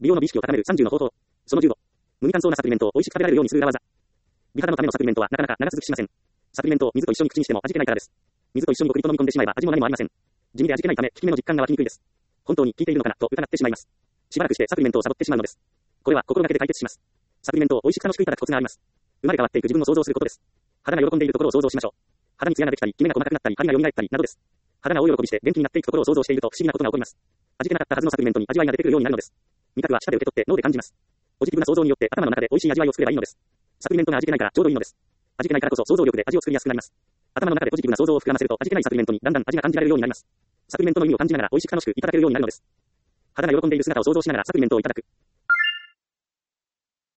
美容の美意識を高める30の方法。その15。無味乾燥なサプリメントを美味しく食べられるようにする裏技。美肌のためのサプリメントはなかなか長続きしません。サプリメントを水と一緒に口にしても味気ないからです。水と一緒にごくりと飲み込んでしまえば味も何もありません。地味で味気ないため効き目の実感が湧きにくいです。本当に効いているのかなと疑ってしまいます。しばらくしてサプリメントをサボってしまうのです。これは心がけて解決します。サプリメントを美味しく楽しくいただくコツがあります。生まれ変わっていく自分を想像することです。肌が喜んでいるところを想像しましょう。肌に艶ができたり、キメが細かくなったり、髪が蘇ったりなどです。肌が大喜びして元気になっていくところを想像していると不思議なことが起こります。味気なかったはずのサプリメントに味わいが出てくるようになるのです。味覚は舌で受け取って脳で感じます。ポジティブな想像によって頭の中で美味しい味わいを作ればいいのです。サプリメントが味気ないからちょうどいいのです。味気ないからこそ想像力で味を作りやすくなります。頭の中でポジティブな想像を膨らませると味気ないサプリメントにだんだん味が感じられるようになります。サプリメントの意味を感じながら美味しく楽しくいただけるようになるのです。肌が喜んでいる姿を想像しながらサプリメントをいただく。